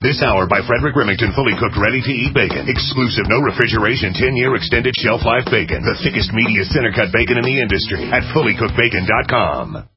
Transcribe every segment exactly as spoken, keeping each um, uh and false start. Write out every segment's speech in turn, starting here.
This hour by Frederick Remington, fully cooked, ready-to-eat bacon. Exclusive, no refrigeration, ten-year extended shelf life bacon. The thickest, meatiest, center-cut bacon in the industry at fully cooked bacon dot com.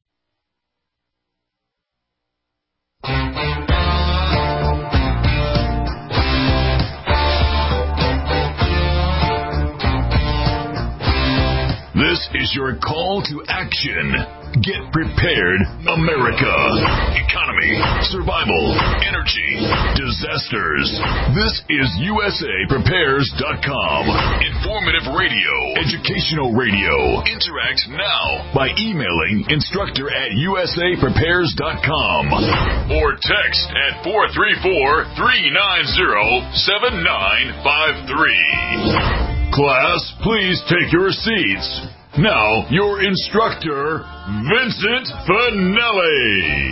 This is your call to action. Get prepared, America. Economy, survival, energy, disasters. This is U S A Prepares dot com. Informative radio, educational radio. Interact now by emailing instructor at U S A Prepares dot com or text at four three four, three nine zero, seven nine five three. Class, please take your seats. Now, your instructor, Vincent Finelli.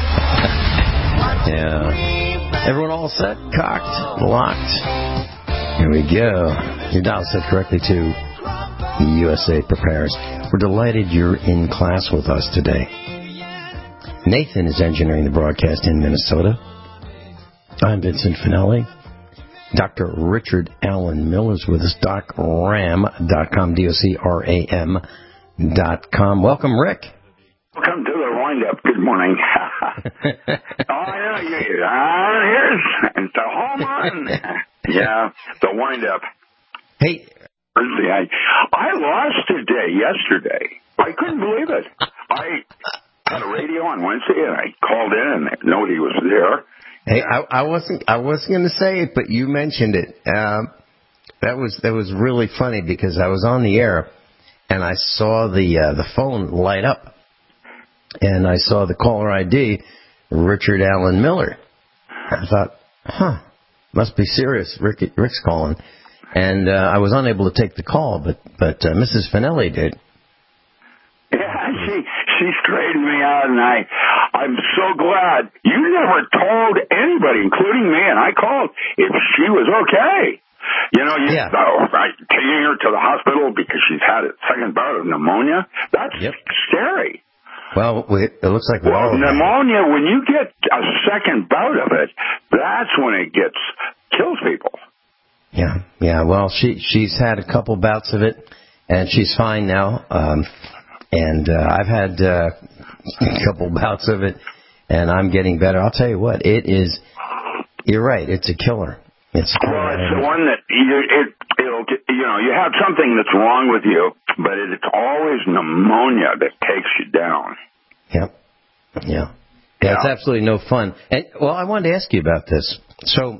Yeah. Everyone all set? Cocked? Locked? Here we go. Your dial set correctly to U S A Prepares. We're delighted you're in class with us today. Nathan is engineering the broadcast in Minnesota. I'm Vincent Finelli. Doctor Richard Allen Miller's with us, doc ram dot com, D O C R A M dot com. Welcome, Rick. Welcome to the wind-up. Good morning. oh, I know you. Uh, here's the home run. Yeah, the wind-up. Hey. I, I lost a day yesterday. I couldn't believe it. I had a radio on Wednesday, and I called in, and nobody was there. Hey, I, I wasn't. I wasn't going to say it, but you mentioned it. Um, that was that was really funny because I was on the air and I saw the uh, the phone light up, and I saw the caller I D, Richard Allen Miller. I thought, huh, must be serious. Rick, Rick's calling, and uh, I was unable to take the call, but but uh, Missus Finelli did. Yeah, she she straightened me out, and I. I'm so glad you never told anybody, including me, and I called if she was okay. You know, you yeah. uh, right, taking her to the hospital because she's had a second bout of pneumonia. That's yep. scary. Well, it looks like we well, all pneumonia. When you get a second bout of it, that's when it gets kills people. Yeah, yeah. Well, she she's had a couple bouts of it, and she's fine now. Um, and uh, I've had. Uh, a couple bouts of it, and I'm getting better. I'll tell you what, it is, you're right, it's a killer. It's a killer. Well, it's the one that, you, it, it'll, you know, you have something that's wrong with you, but it's always pneumonia that takes you down. Yep. Yeah. Yeah, yeah. It's absolutely no fun. And, well, I wanted to ask you about this. So,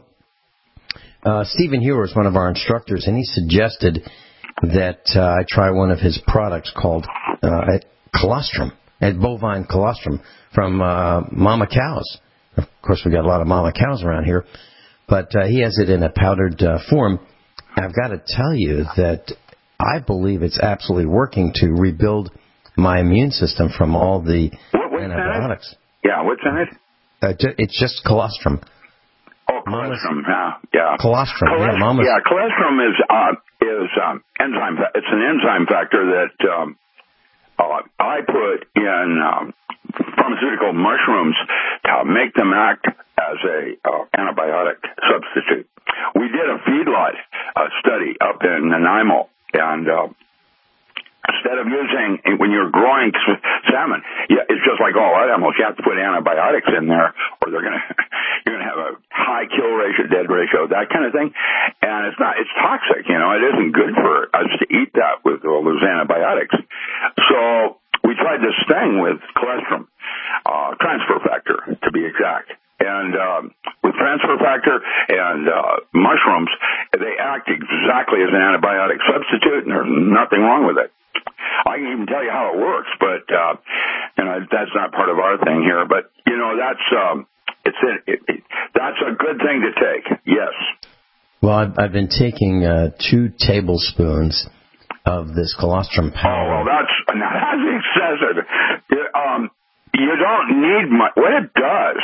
uh, Stephen Hewer is one of our instructors, and he suggested that uh, I try one of his products called uh, colostrum. And bovine colostrum from uh, mama cows. Of course, we got a lot of mama cows around here, but uh, he has it in a powdered uh, form. I've got to tell you that I believe it's absolutely working to rebuild my immune system from all the what, what's antibiotics. In it? Yeah, what's in it? Uh, ju- it's just colostrum. Oh, colostrum. Yeah, yeah. Colostrum. Colest- yeah, mama's. yeah, colostrum is uh, is um, enzyme. It's an enzyme factor that. Um, Uh, I put in um, pharmaceutical mushrooms to make them act as a uh, antibiotic substitute. We did a feedlot uh, study up in Nanaimo, and uh, instead of using, when you're growing salmon, yeah, it's just like all animals. You have to put antibiotics in there, or they're gonna you're gonna have a high kill ratio, dead ratio, that kind of thing. And it's not, it's toxic. You know, it isn't good for us to eat that with all those antibiotics. So we tried this thing with colostrum, uh, transfer factor to be exact. And um, with transfer factor and uh, mushrooms, they act exactly as an antibiotic substitute, and there's nothing wrong with it. I can even tell you how it works, but uh, you know that's not part of our thing here. But you know that's um, it's it, it, it, that's a good thing to take. Yes. Well, I've, I've been taking uh, two tablespoons of this colostrum powder. Oh, well, that's now that's excessive. It, um, you don't need much. What it does.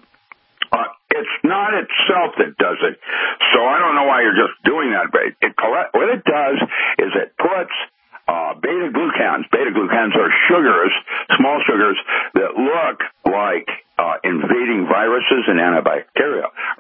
Uh, it's not itself that does it, so I don't know why you're just doing that. But it, what it does is it puts uh, beta-glucans. Beta-glucans are sugars, small sugars, that look like uh, invading viruses and antibacteria, or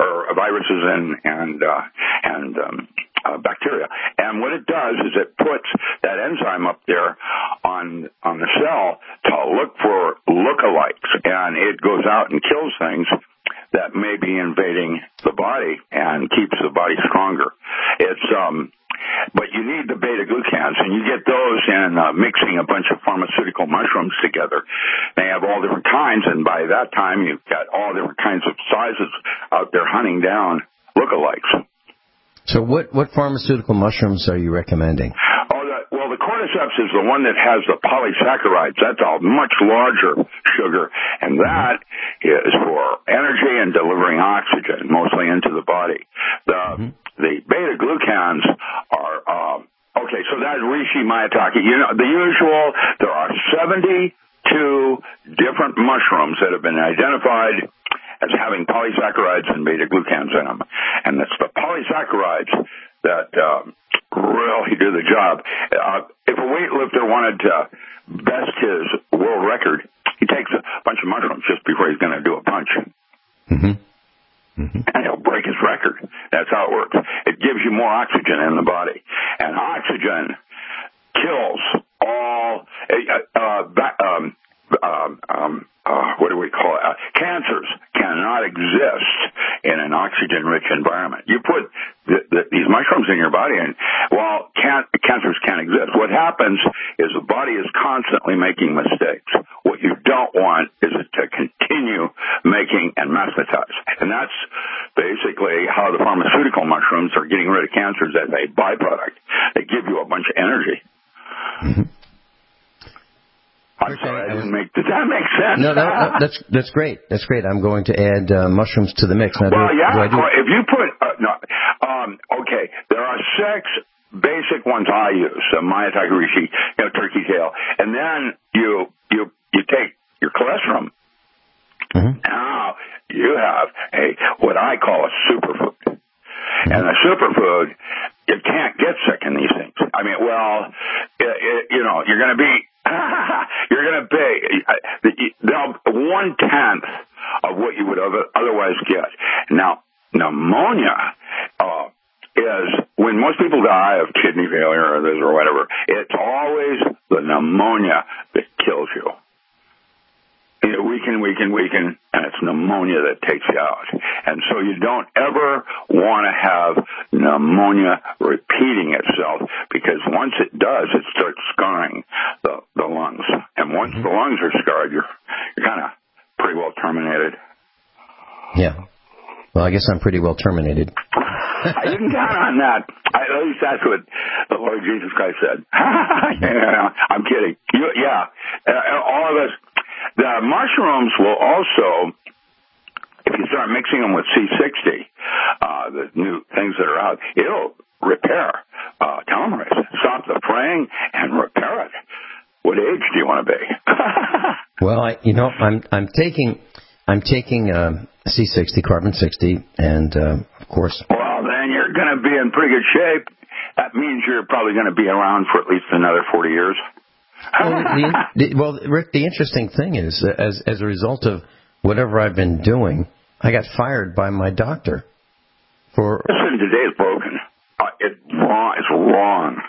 viruses and and uh, and um, uh, bacteria. And what it does is it puts that enzyme up there on on the cell to look for lookalikes, and it goes out and kills things that may be invading the body and keeps the body stronger. It's um, but you need the beta glucans, and you get those in uh, mixing a bunch of pharmaceutical mushrooms together. They have all different kinds, and by that time you've got all different kinds of sizes out there hunting down lookalikes. So what, what pharmaceutical mushrooms are you recommending? Oh, the, well, the cordyceps is the one that has the polysaccharides. That's a much larger sugar, and that is for energy and delivering oxygen, mostly into the body. The mm-hmm. the beta-glucans are, um, okay, so that's reishi maitake. You know, the usual, there are seventy-two different mushrooms that have been identified as having polysaccharides and beta-glucans in them. And it's the polysaccharides that um, really do the job. Uh, if a weightlifter wanted to best his world record, he takes a bunch of mushrooms just before he's going to do a punch. Mm-hmm. Mm-hmm. And he'll break his record. That's how it works. It gives you more oxygen in the body. And oxygen kills all uh, uh, back, um, um, um, uh, what do we call it? Uh, cancers cannot exist in an oxygen-rich environment. You put the, the, these mushrooms in your body, and while can, cancers can't exist, what happens is the body is constantly making mistakes. What you don't want is it to continue making and mastatize. And that's basically how the pharmaceutical mushrooms are getting rid of cancers as a byproduct. They give you a bunch of energy. Mm-hmm. I'm sorry, I didn't make, does that make sense? No, no, no, that's that's great. That's great. I'm going to add uh, mushrooms to the mix. Now, well, do, yeah, do I do if you put, uh, no, um, okay, there are six basic ones I use, so maitake, reishi, you know, turkey tail, and then you you you take your cholesterol. Mm-hmm. Now you have a what I call a superfood, mm-hmm. and a superfood, you can't get sick in these things. I mean, well, it, it, you know, you're going to be. You're going to pay one-tenth of what you would otherwise get. Now, pneumonia uh, is, when most people die of kidney failure or this or whatever, it's always the pneumonia that kills you. You weaken, weaken, weaken, and it's pneumonia that takes you out. And so you don't ever want to have pneumonia repeating itself, because once it does, it starts scarring the, the lungs. And once mm-hmm. the lungs are scarred, you're, you're kind of pretty well terminated. Yeah. Well, I guess I'm pretty well terminated. You can count on that. I, at least that's what the Lord Jesus Christ said. Yeah, I'm kidding. You, yeah. Uh, all of us. The mushrooms will also, if you start mixing them with C sixty, uh, the new things that are out, it'll repair uh, telomerase, stop the fraying, and repair it. What age do you want to be? Well, I, you know, I'm I'm taking I'm taking uh, C sixty, carbon sixty, and uh, of course. Well, then you're going to be in pretty good shape. That means you're probably going to be around for at least another forty years. Well, the, the, well, Rick, the interesting thing is, as as a result of whatever I've been doing, I got fired by my doctor. For listen, today is broken. Uh, it's wrong. It's wrong.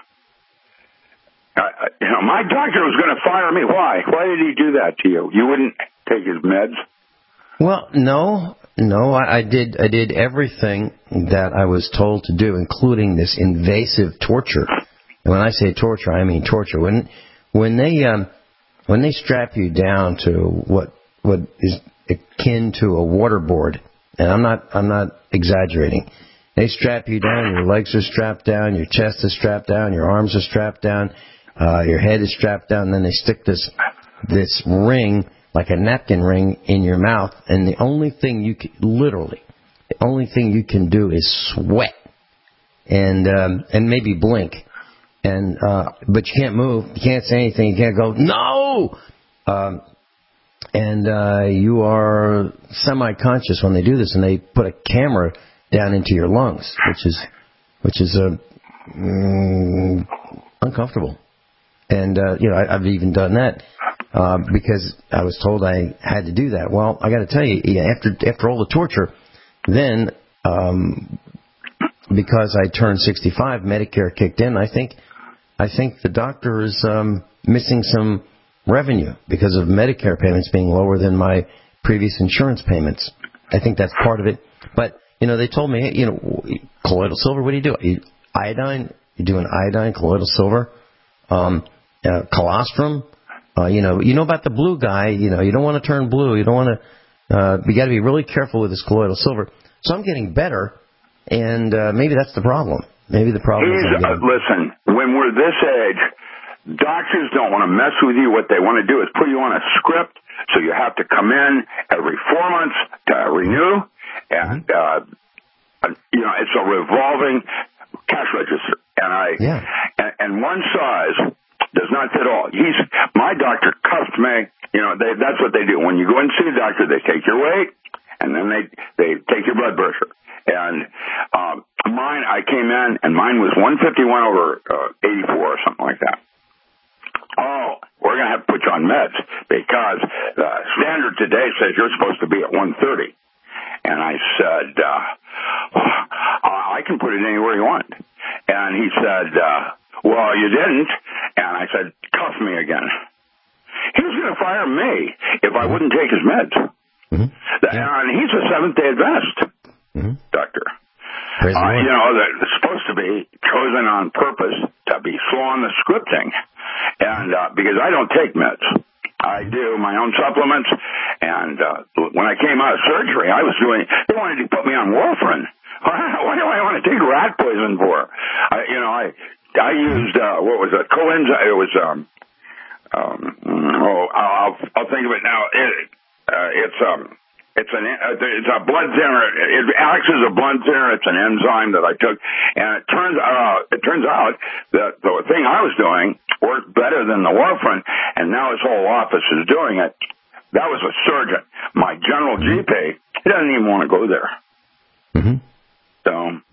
Uh, you know, my doctor was going to fire me. Why? Why did he do that to you? You wouldn't take his meds? Well, no, no. I, I did. I did everything that I was told to do, including this invasive torture. And when I say torture, I mean torture. When When they um, when they strap you down to what what is akin to a waterboard, and I'm not I'm not exaggerating, they strap you down. Your legs are strapped down, your chest is strapped down, your arms are strapped down, uh, your head is strapped down. And then they stick this this ring, like a napkin ring, in your mouth, and the only thing you can, literally, the only thing you can do is sweat and um, and maybe blink. And uh, but you can't move, you can't say anything, you can't go no, um, and uh, you are semi-conscious when they do this, and they put a camera down into your lungs, which is which is uh, mm, uncomfortable. And uh, you know, I, I've even done that uh, because I was told I had to do that. Well, I got to tell you, after after all the torture, then um, because I turned sixty-five, Medicare kicked in. I think I think the doctor is um, missing some revenue because of Medicare payments being lower than my previous insurance payments. I think that's part of it. But, you know, they told me, hey, you know, colloidal silver, what do you do? You, iodine, you do an iodine, colloidal silver, um, uh, colostrum. Uh, you know, you know about the blue guy, you know, you don't want to turn blue. You don't want to, uh, you got to be really careful with this colloidal silver. So I'm getting better, and uh, maybe that's the problem. Maybe the problem is... Uh, listen, when we're this age, doctors don't want to mess with you. What they want to do is put you on a script, so you have to come in every four months to renew, and, uh, you know, it's a revolving cash register. And I, yeah. and, and one size does not fit all. He's, my doctor cuffed me. You know, they, that's what they do. When you go and see a doctor, they take your weight, and then they, they take your blood pressure. And um, mine, I came in, and mine was one fifty-one over uh, eighty-four or something like that. Oh, we're going to have to put you on meds because the standard today says you're supposed to be at one thirty. And I said, uh, I can put it anywhere you want. And he said, uh, well, you didn't. And I said, cuff me again. He was going to fire me if I wouldn't take his meds. Mm-hmm. And he's a Seventh-day Adventist mm-hmm. doctor. Uh, you know, they're supposed to be chosen on purpose to be slow on the scripting. And uh, because I don't take meds. I do my own supplements. And uh, when I came out of surgery, I was doing, they wanted to put me on warfarin. What do I want to take rat poison for? I, you know, I I used, uh, what was it, coenzyme, it was, um, um, oh, I'll, I'll think of it now. It, uh, it's, um, It's an it's a blood thinner. It acts as a blood thinner. It's an enzyme that I took, and it turns out it turns out that the thing I was doing worked better than the warfarin, and now his whole office is doing it. That was a surgeon. My general G P, he doesn't even want to go there. Mm-hmm. So,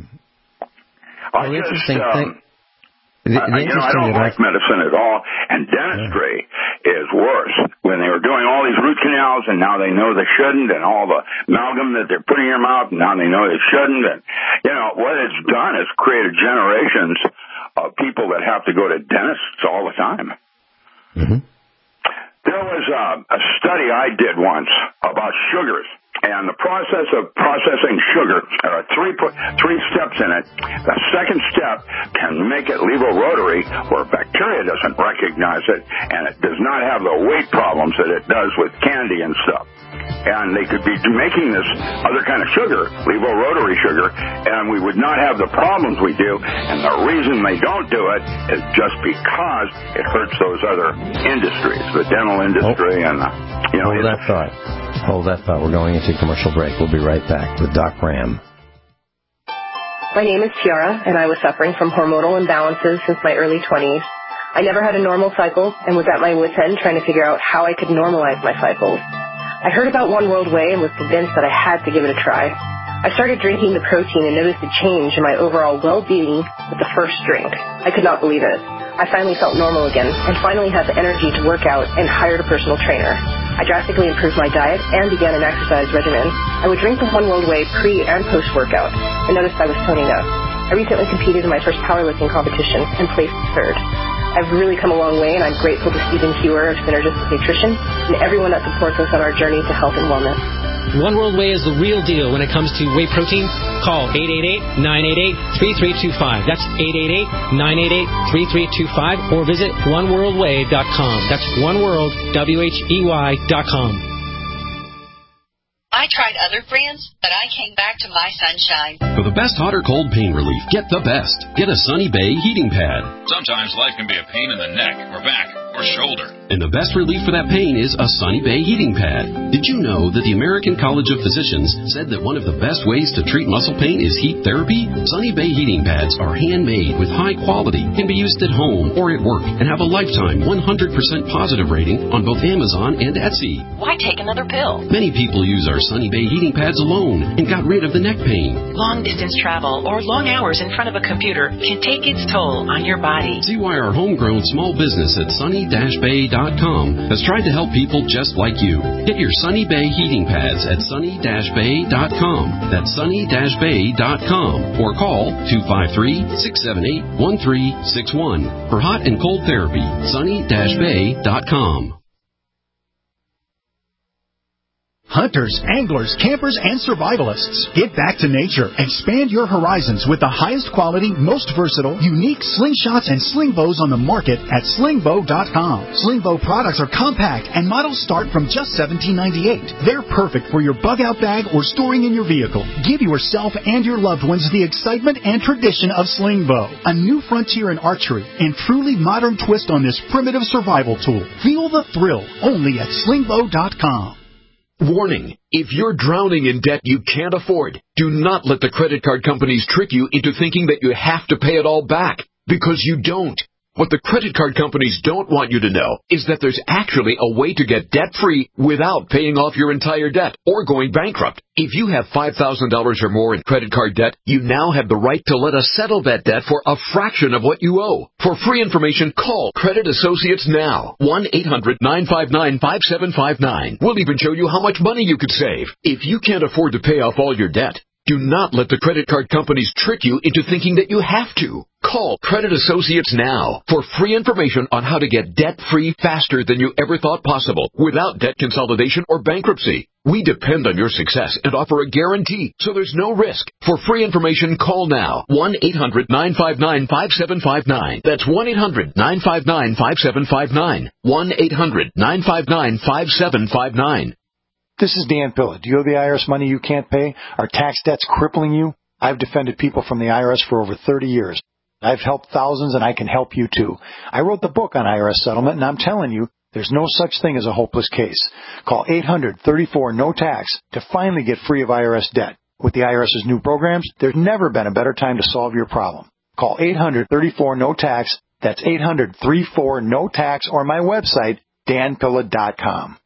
well, I just. Interesting um, thing. The, the uh, you know, I don't like medicine at all, and dentistry yeah. is worse. When they were doing all these root canals, and now they know they shouldn't, and all the amalgam that they're putting in your mouth, and now they know they shouldn't, and, you know, what it's done is created generations of people that have to go to dentists all the time. Mm-hmm. There was a, a study I did once about sugars. And the process of processing sugar, there are three three steps in it. The second step can make it levorotary, where bacteria doesn't recognize it, and it does not have the weight problems that it does with candy and stuff. And they could be making this other kind of sugar, levorotary sugar, and we would not have the problems we do. And the reason they don't do it is just because it hurts those other industries, the dental industry, oh. and uh, you know. Hold that thought. Hold that thought. We're going into commercial break. We'll be right back with Doc Ram. My name is Tiara, and I was suffering from hormonal imbalances since my early twenties. I never had a normal cycle and was at my wit's end trying to figure out how I could normalize my cycles. I heard about One World Whey and was convinced that I had to give it a try. I started drinking the protein and noticed a change in my overall well-being with the first drink. I could not believe it. I finally felt normal again and finally had the energy to work out and hired a personal trainer. I drastically improved my diet and began an exercise regimen. I would drink the One World Whey pre- and post-workout and noticed I was toning up. I recently competed in my first powerlifting competition and placed third. I've really come a long way, and I'm grateful to Stephen Hewer of Synergistic Nutrition and everyone that supports us on our journey to health and wellness. One World Whey is the real deal when it comes to whey protein. Call eight eight eight, nine eight eight, three three two five. That's eight eight eight, nine eight eight, three three two five, or visit one world whey dot com. That's oneworld, W H E Y dot com. I tried other brands, but I came back to My Sunshine. For the best hot or cold pain relief, get the best. Get a Sunny Bay heating pad. Sometimes life can be a pain in the neck or back or shoulder. And the best relief for that pain is a Sunny Bay heating pad. Did you know that the American College of Physicians said that one of the best ways to treat muscle pain is heat therapy? Sunny Bay heating pads are handmade with high quality, can be used at home or at work, and have a lifetime one hundred percent positive rating on both Amazon and Etsy. Why take another pill? Many people use our Sunny Bay heating pads alone and got rid of the neck pain. Long distance travel or long hours in front of a computer can take its toll on your body. See why our homegrown small business at sunny dash bay dot com has tried to help people just like you. Get your Sunny Bay heating pads at sunny dash bay dot com. That's sunny dash bay dot com. Or call two five three, six seven eight, one three six one. For hot and cold therapy, sunny dash bay dot com. Hunters, anglers, campers, and survivalists. Get back to nature. Expand your horizons with the highest quality, most versatile, unique slingshots and sling bows on the market at sling bow dot com. Sling bow products are compact and models start from just seventeen ninety-eight. They're perfect for your bug out bag or storing in your vehicle. Give yourself and your loved ones the excitement and tradition of sling bow. A new frontier in archery and truly modern twist on this primitive survival tool. Feel the thrill only at sling bow dot com. Warning, if you're drowning in debt you can't afford, do not let the credit card companies trick you into thinking that you have to pay it all back, because you don't. What the credit card companies don't want you to know is that there's actually a way to get debt-free without paying off your entire debt or going bankrupt. If you have five thousand dollars or more in credit card debt, you now have the right to let us settle that debt for a fraction of what you owe. For free information, call Credit Associates now. one eight hundred nine five nine five seven five nine. We'll even show you how much money you could save. If you can't afford to pay off all your debt, do not let the credit card companies trick you into thinking that you have to. Call Credit Associates now for free information on how to get debt-free faster than you ever thought possible without debt consolidation or bankruptcy. We depend on your success and offer a guarantee, so there's no risk. For free information, call now. one eight hundred nine five nine five seven five nine. That's one eight hundred nine five nine five seven five nine. one eight hundred nine five nine five seven five nine. This is Dan Pilla. Do you owe the I R S money you can't pay? Are tax debts crippling you? I've defended people from the I R S for over thirty years. I've helped thousands, and I can help you too. I wrote the book on I R S settlement, and I'm telling you, there's no such thing as a hopeless case. Call eight hundred thirty-four no tax to finally get free of I R S debt. With the I R S's new programs, there's never been a better time to solve your problem. Call eight hundred thirty-four no tax. That's eight hundred thirty-four no tax, or my website, dan pilla dot com.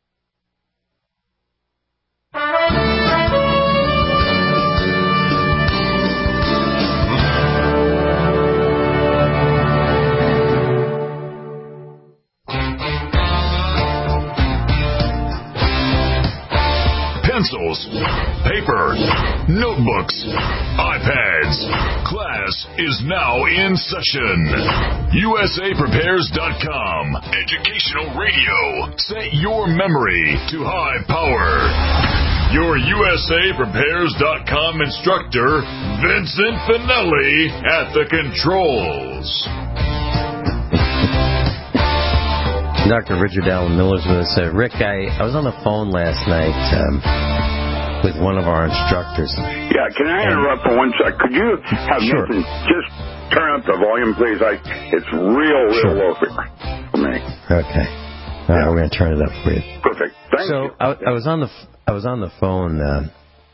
Pencils, paper, notebooks, iPads. Class is now in session. U S A prepares dot com. Educational radio. Set your memory to high power. Your U S A prepares dot com instructor, Vincent Finelli, at the controls. Doctor Richard Allen Miller's with us. Uh, Rick, I, I was on the phone last night um, with one of our instructors. Yeah, can I interrupt for one sec? Could you have Sure. Nathan just turn up the volume, please? I It's real, real Sure. low here for me. Okay. All right, we're going to turn it up for you. Perfect. Thank so you. I, I was on the I was on the phone uh,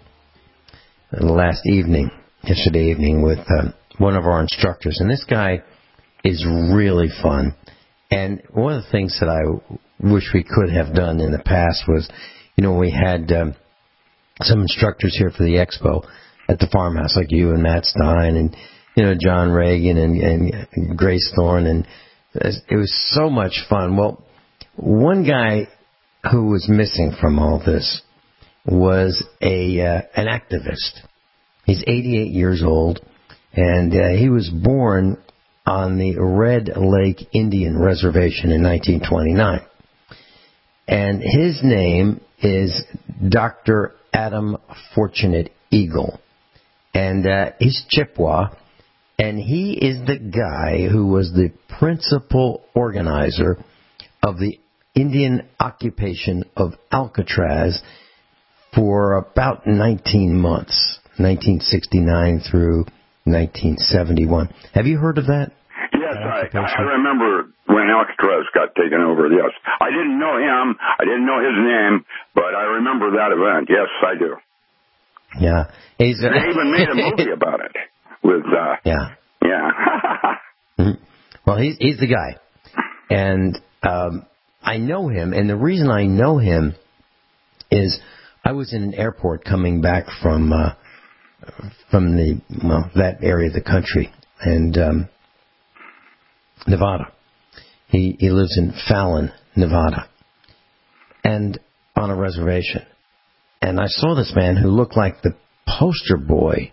last evening, yesterday evening, with uh, one of our instructors, and this guy is really fun. And one of the things that I wish we could have done in the past was, you know, we had um, some instructors here for the expo at the farmhouse, like you and Matt Stein and, you know, John Reagan and, and Grace Thorne, and it was so much fun. Well, one guy who was missing from all this was a uh, an activist. He's eighty-eight years old, and uh, he was born on the Red Lake Indian Reservation in nineteen twenty-nine. And his name is Doctor Adam Fortunate Eagle. And uh, he's Chippewa, and he is the guy who was the principal organizer of the Indian occupation of Alcatraz for about nineteen months, nineteen sixty-nine through nineteen seventy-one. Have you heard of that? Yes, I, I remember when Alcatraz got taken over, yes. I didn't know him, I didn't know his name, but I remember that event. Yes, I do. Yeah. He's, uh, they even made a movie about it. With uh, Yeah. Yeah. Well, he's, he's the guy. And um, I know him, and the reason I know him is I was in an airport coming back from uh, from the well that area of the country, and um, Nevada. He he lives in Fallon, Nevada, and on a reservation. And I saw this man who looked like the poster boy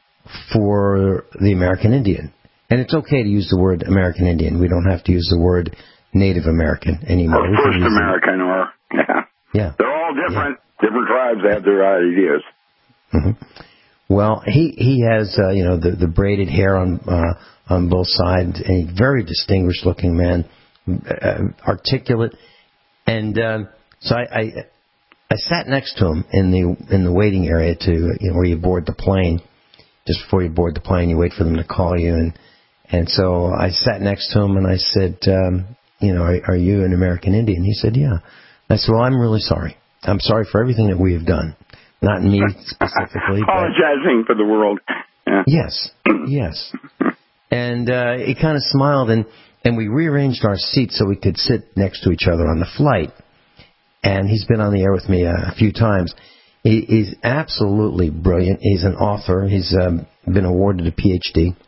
for the American Indian. And it's okay to use the word American Indian. We don't have to use the word Native American anymore. Or First American, or, yeah. Yeah. They're all different. Yeah. Different tribes have their ideas. Mm-hmm. Well, he, he has, uh, you know, the, the braided hair on, uh, on both sides, and a very distinguished looking man, uh, articulate. And, um, so I, I, I sat next to him in the, in the waiting area to, you know, where you board the plane. Just before you board the plane, you wait for them to call you, and, and so I sat next to him and I said, um, you know, are, are you an American Indian? He said, yeah. I said, well, I'm really sorry. I'm sorry for everything that we have done. Not me specifically. Apologizing for the world. Yeah. Yes, yes. And uh, he kind of smiled, and, and we rearranged our seats so we could sit next to each other on the flight. And he's been on the air with me a, a few times. He, he's absolutely brilliant. He's an author. He's um, been awarded a P H D.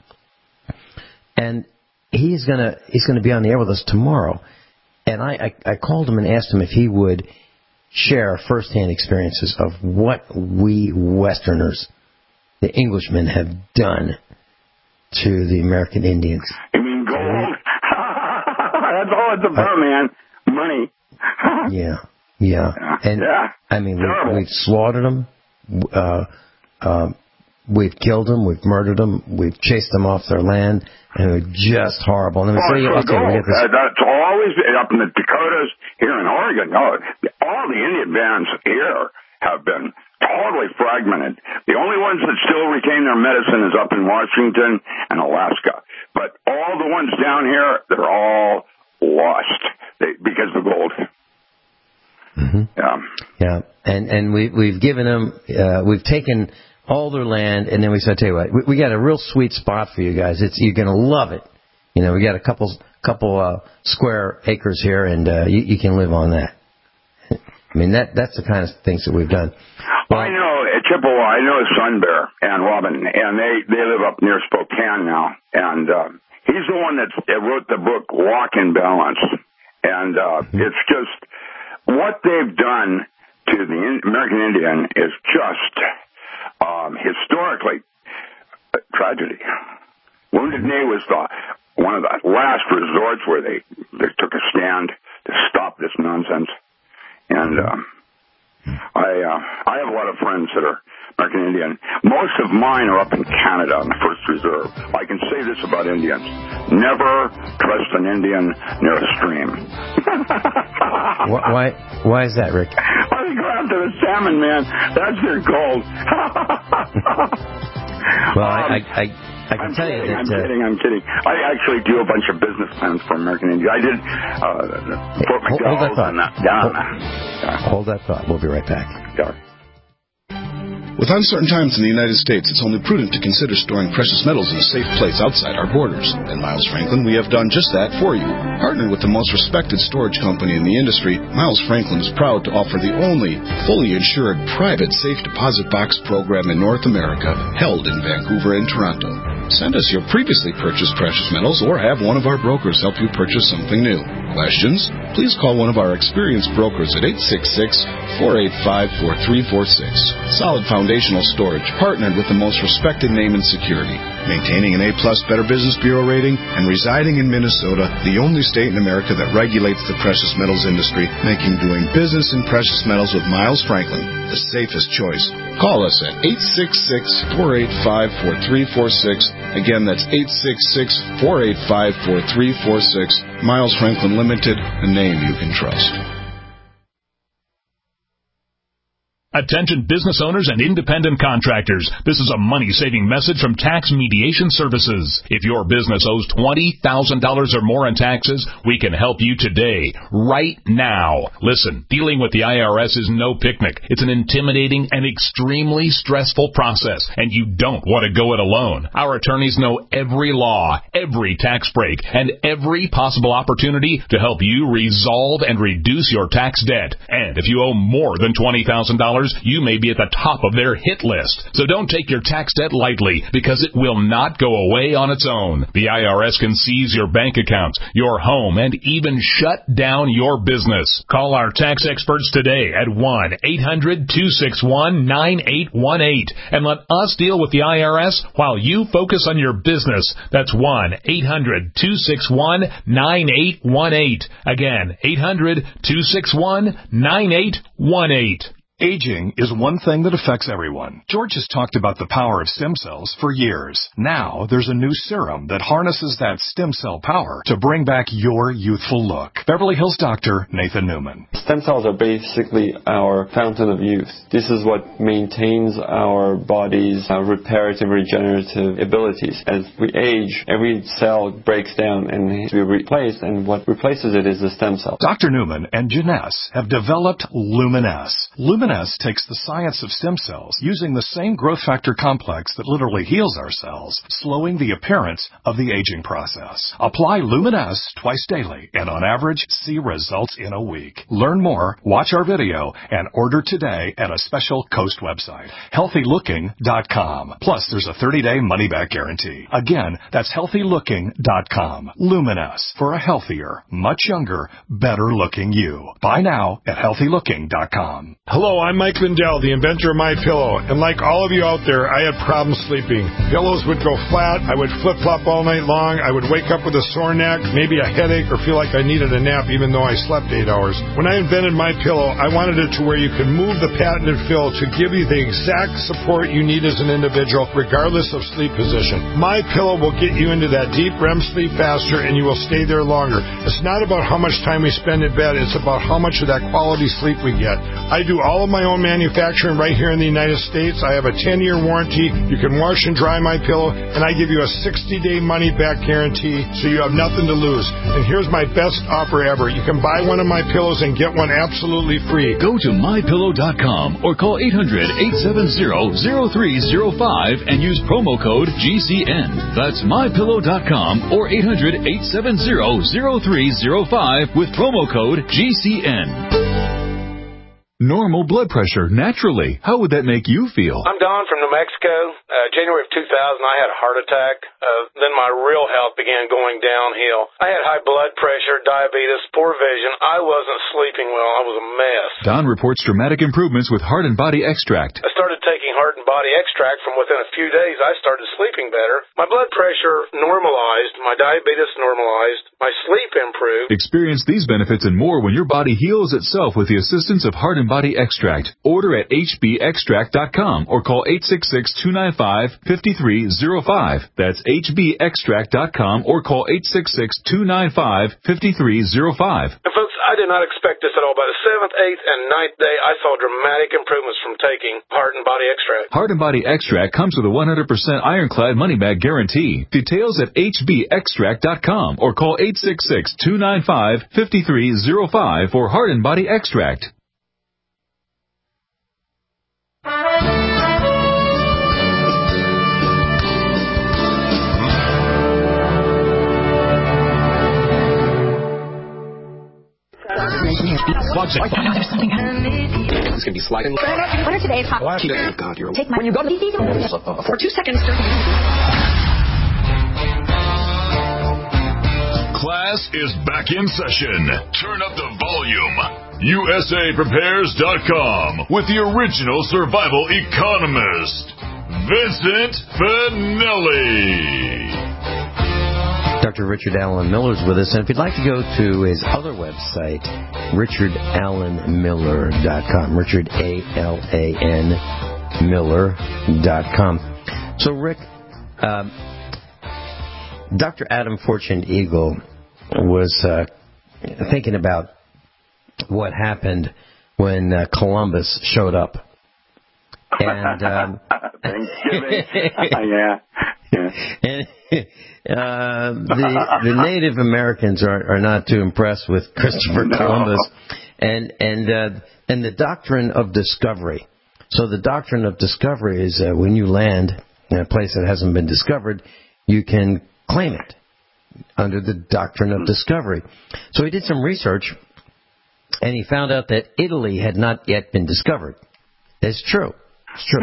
And he's gonna he's gonna be on the air with us tomorrow. And I, I, I called him and asked him if he would share firsthand experiences of what we Westerners, the Englishmen, have done to the American Indians. You mean gold? That's all it's about, uh, man. Money. yeah, yeah. And yeah. I mean, we, we've slaughtered them. Uh, uh, we've killed them. We've murdered them. We've chased them off their land. And they're just horrible. And then we oh, say, so okay, we get this. Uh, that's always up in the Dakotas, here in Oregon. No, all the Indian bands here have been totally fragmented. The only ones that still retain their medicine is up in Washington and Alaska. But all the ones down here, they're all lost they, because of gold. Mm-hmm. Yeah. Yeah. And, and we, we've given them, uh, we've taken all their land, and then we said, tell you what, we, we got a real sweet spot for you guys. It's You're going to love it. You know, we got a couple couple uh, square acres here, and uh, you, you can live on that. I mean, that that's the kind of things that we've done. Well, I know at Chippewa, I know Sun Bear and Robin, and they, they live up near Spokane now. And uh, he's the one that wrote the book Walk in Balance. And uh, mm-hmm. it's just what they've done to the American Indian is just um, historically a tragedy. Wounded Knee was the one of the last resorts where they, they took a stand to stop this nonsense. And um, I uh, I have a lot of friends that are American Indian. Most of mine are up in Canada on the First Reserve. I can say this about Indians. Never trust an Indian near a stream. why, why is that, Rick? Well, they go after the salmon, man. That's their gold. well, um, I... I, I I can I'm tell kidding, you that... I'm uh, kidding, I'm kidding. I actually do a bunch of business plans for American Indian. I did uh, Fort hold, hold that thought. And, uh, yeah. Hold, yeah. hold that thought. We'll be right back. Yeah. With uncertain times in the United States, it's only prudent to consider storing precious metals in a safe place outside our borders. At Miles Franklin, we have done just that for you. Partnered with the most respected storage company in the industry, Miles Franklin is proud to offer the only fully insured private safe deposit box program in North America, held in Vancouver and Toronto. Send us your previously purchased precious metals or have one of our brokers help you purchase something new. Questions? Please call one of our experienced brokers at eight six six, four eight five, four three four six. Solid foundational storage, partnered with the most respected name in security. Maintaining an A-plus Better Business Bureau rating and residing in Minnesota, the only state in America that regulates the precious metals industry, making doing business in precious metals with Miles Franklin the safest choice. Call us at eight six six, four eight five, four three four six. Again, that's eight six six, four eight five, four three four six. Miles Franklin Limited, a name you can trust. Attention business owners and independent contractors. This is a money-saving message from Tax Mediation Services. If your business owes twenty thousand dollars or more in taxes, we can help you today, right now. Listen, dealing with the I R S is no picnic. It's an intimidating and extremely stressful process, and you don't want to go it alone. Our attorneys know every law, every tax break, and every possible opportunity to help you resolve and reduce your tax debt. And And if you owe more than twenty thousand dollars, you may be at the top of their hit list. So don't take your tax debt lightly, because it will not go away on its own. The I R S can seize your bank accounts, your home, and even shut down your business. Call our tax experts today at one eight hundred two six one nine eight one eight and let us deal with the I R S while you focus on your business. That's one eight hundred two six one nine eight one eight. Again, eight hundred two six one nine eight one eight. Aging is one thing that affects everyone. George has talked about the power of stem cells for years. Now, there's a new serum that harnesses that stem cell power to bring back your youthful look. Beverly Hills doctor Nathan Newman. Stem cells are basically our fountain of youth. This is what maintains our body's uh, reparative, regenerative abilities. As we age, every cell breaks down and needs to be replaced, and what replaces it is the stem cell. Doctor Newman and Janess have developed Luminess. Luminess takes the science of stem cells using the same growth factor complex that literally heals our cells, slowing the appearance of the aging process. Apply Luminess twice daily and on average see results in a week. Learn more, watch our video, and order today at a special Coast website, healthy looking dot com. Plus, there's a thirty-day money-back guarantee. Again, that's healthy looking dot com. Luminess, for a healthier, much younger, better-looking you. Buy now at healthy looking dot com. Hello, I'm Mike Lindell, the inventor of MyPillow, and like all of you out there, I had problems sleeping. Pillows would go flat, I would flip-flop all night long, I would wake up with a sore neck, maybe a headache, or feel like I needed a nap even though I slept eight hours. When I invented MyPillow, I wanted it to where you could move the patented fill to give you the exact support you need as an individual, regardless of sleep position. MyPillow will get you into that deep R E M sleep faster, and you will stay there longer. It's not about how much time we spend in bed, it's about how much of that quality sleep we get. I do all of my own manufacturing right here in the United States. I have a ten-year warranty. You can wash and dry my pillow, and I give you a sixty-day money-back guarantee, so you have nothing to lose. And here's my best offer ever. You can buy one of my pillows and get one absolutely free. Go to my pillow dot com or call eight hundred eight seven zero zero three zero five and use promo code G C N. That's my pillow dot com or eight hundred eight seven zero zero three zero five with promo code G C N. Normal blood pressure, naturally. How would that make you feel? I'm Don from New Mexico. Uh, January of two thousand, I had a heart attack. Uh, then my real health began going downhill. I had high blood pressure, diabetes, poor vision. I wasn't sleeping well. I was a mess. Don reports dramatic improvements with Heart and Body Extract. I started taking Heart and Body Extract. From within a few days, I started sleeping better. My blood pressure normalized. My diabetes normalized. My sleep improved. Experience these benefits and more when your body heals itself with the assistance of Heart and Body Extract. Order at H B extract dot com or call eight six six, two nine five, five three zero five. That's H B extract dot com or call eight six six, two nine five, five three zero five. And folks, I did not expect this at all. By the seventh, eighth, and ninth day, I saw dramatic improvements from taking Heart and Body Extract. Heart and Body Extract comes with a one hundred percent ironclad money-back guarantee. Details at H B extract dot com or call eight six six, two nine five, five three zero five for Heart and Body Extract. It's going to be sliding. What are today's hot? Oh, God, you're Take my, when you go to the for two seconds. Class is back in session. Turn up the volume. U S A Prepares dot com with the original survival economist, Vincent Finelli. Doctor Richard Allen Miller is with us, and if you'd like to go to his other website, richard allen miller dot com, Richard A L A N Miller dot com. So, Rick, um, Doctor Adam Fortune Eagle was uh, thinking about what happened when uh, Columbus showed up. And um, Thanksgiving. yeah. Yeah. And, uh, the the Native Americans are, are not too impressed with Christopher no. Columbus, and and uh, and the doctrine of discovery. So the doctrine of discovery is uh, when you land in a place that hasn't been discovered, you can claim it under the doctrine of discovery. So he did some research and he found out that Italy had not yet been discovered. It's true. It's true.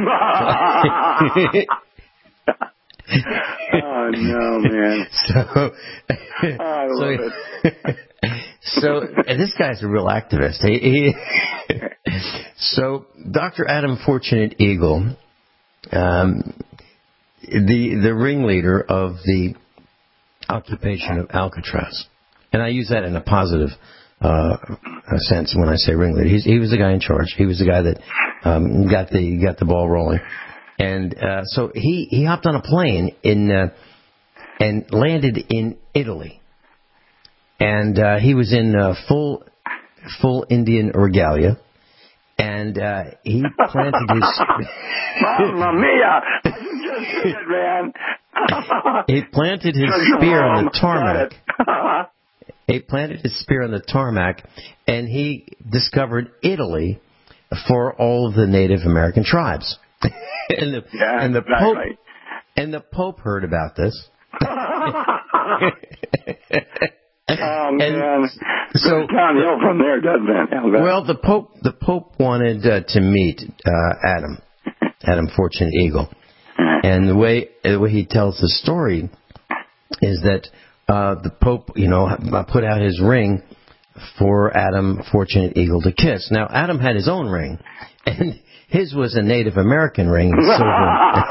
Oh no, man! So, I love so, it. So and this guy's a real activist. He, he, so Doctor Adam Fortunate Eagle, um, the the ringleader of the occupation of Alcatraz, and I use that in a positive uh, sense when I say ringleader. He's, he was the guy in charge. He was the guy that um, got the got the ball rolling. And uh, so he, he hopped on a plane in uh, and landed in Italy, and uh, he was in uh, full full Indian regalia, and uh, he planted his Mamma mia! Just it, man. he planted his spear on the tarmac. He planted his spear on the tarmac, and he discovered Italy for all of the Native American tribes. and the yeah, and the exactly. Pope and the Pope heard about this. Oh and man! So goes downhill from there, doesn't it? Well, the Pope the Pope wanted uh, to meet uh, Adam, Adam Fortunate Eagle, and the way the way he tells the story is that uh, the Pope, you know, put out his ring for Adam Fortunate Eagle to kiss. Now, Adam had his own ring, and his was a Native American ring, silver.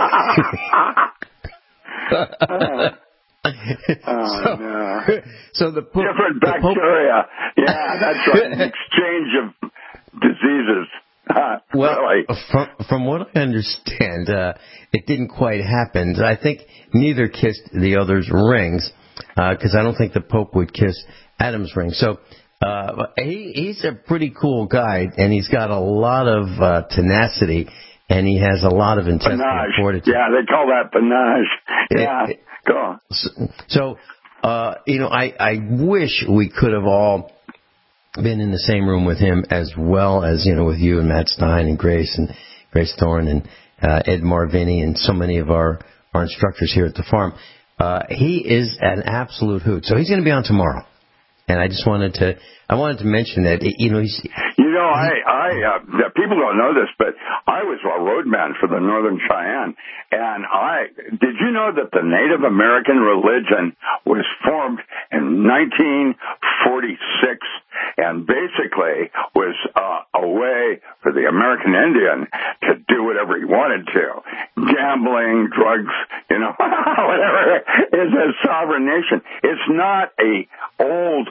oh, so, no. so the Pope, different the Pope, bacteria. Yeah, that's right. An exchange of diseases. Uh, well, really. from, from what I understand, uh, it didn't quite happen. I think neither kissed the other's rings, because uh, I don't think the Pope would kiss Adam's ring. So. Uh, he, he's a pretty cool guy, and he's got a lot of uh, tenacity, and he has a lot of intestinal fortitude. Yeah, they call that panache. Yeah, it, it, go on. So, so uh, you know, I, I wish we could have all been in the same room with him, as well as, you know, with you and Matt Stein and Grace and Grace Thorne and uh, Ed Marvini and so many of our, our instructors here at the farm. Uh, he is an absolute hoot. So he's going to be on tomorrow. And I just wanted to, I wanted to mention that, you know, he's... You know, I, I, uh, people don't know this, but I was a roadman for the Northern Cheyenne. And I, did you know that the Native American religion was formed in nineteen forty-six and basically was uh, a way for the American Indian to do whatever he wanted to. Gambling, drugs, you know, whatever. It's a sovereign nation. It's not a old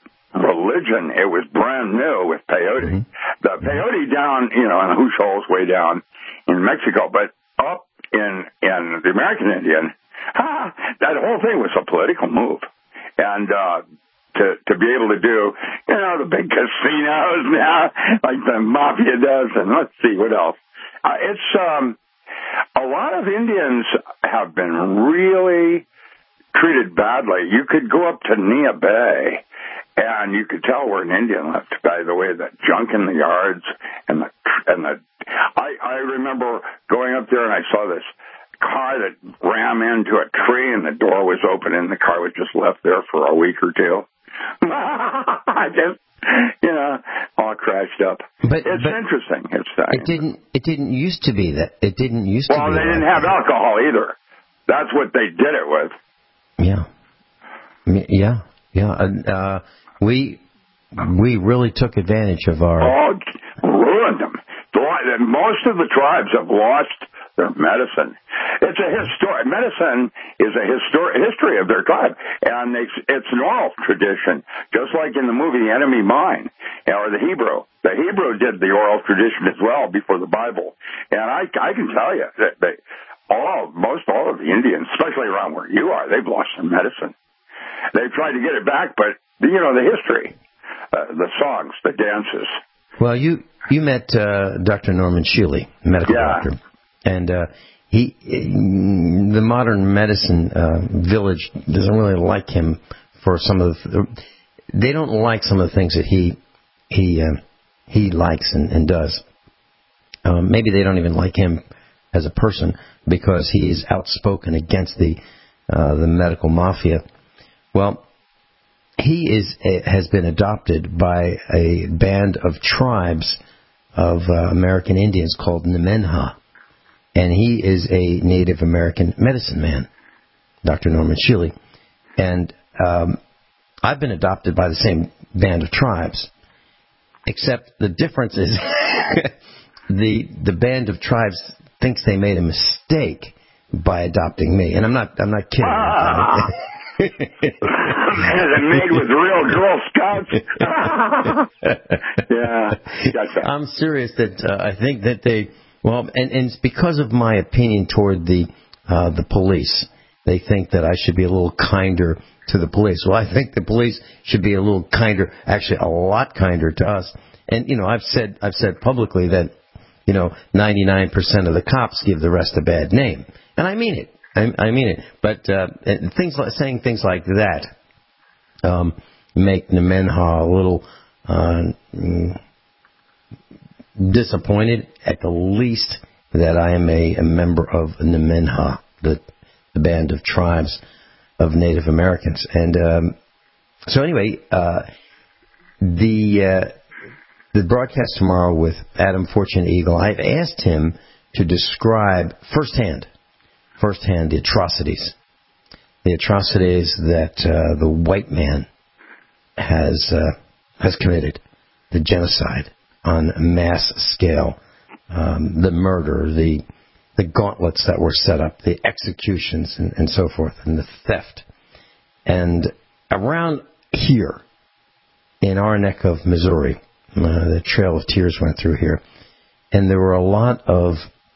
religion. It was brand new with peyote. Mm-hmm. The peyote down, you know, in the Huichols way down in Mexico, but up in in the American Indian, ha, that whole thing was a political move. And uh, to to be able to do, you know, the big casinos now, like the mafia does, and let's see what else. Uh, it's um, a lot of Indians have been really treated badly. You could go up to Nia Bay, and you could tell where an Indian lived by the way the junk in the yards and the and the. I I remember going up there and I saw this car that ran into a tree and the door was open and the car was just left there for a week or two. I just, you know, all crashed up. But, it's but interesting. It's uh, it didn't it didn't used to be that. It didn't used well, to be. Well, they didn't have alcohol either. That's what they did it with. Yeah. Yeah. Yeah. Uh, we we really took advantage of our. Oh, ruined them. Most of the tribes have lost their medicine. It's a histor- Medicine is a histor- history of their tribe, and it's, it's an oral tradition, just like in the movie The Enemy Mine, or the Hebrew. The Hebrew did the oral tradition as well before the Bible, and I, I can tell you that they, all, most all of the Indians, especially around where you are, they've lost their medicine. They've tried to get it back, but you know the history, uh, the songs, the dances. Well, you you met uh, Doctor Norman Shealy, medical yeah. doctor, and uh, he the modern medicine uh, village doesn't really like him for some of the. They don't like some of the things that he he uh, he likes and, and does. Um, maybe they don't even like him as a person because he is outspoken against the uh, the medical mafia. Well, he is a, has been adopted by a band of tribes of uh, American Indians called Nemenhah, and he is a Native American medicine man, Doctor Norman Shealy, and um, I've been adopted by the same band of tribes, except the difference is the the band of tribes thinks they made a mistake by adopting me, and I'm not I'm not kidding. Ah. Is it made with real Girl Scouts? Yeah, gotcha. I'm serious that uh, I think that they well, and, and it's because of my opinion toward the uh, the police. They think that I should be a little kinder to the police. Well, I think the police should be a little kinder, actually a lot kinder to us. And you know, I've said I've said publicly that you know ninety-nine percent of the cops give the rest a bad name, and I mean it. I, I mean it, but uh, things like saying things like that um, make Nemenhah a little uh, disappointed, at the least, that I am a, a member of Nemenhah, the, the band of tribes of Native Americans. And um, so, anyway, uh, the uh, the broadcast tomorrow with Adam Fortune Eagle, I've asked him to describe firsthand. firsthand the atrocities, the atrocities that uh, the white man has uh, has committed, the genocide on a mass scale, um, the murder, the the gauntlets that were set up, the executions, and, and so forth, and the theft. And around here, in our neck of Missouri, uh, the Trail of Tears went through here, and there were a lot of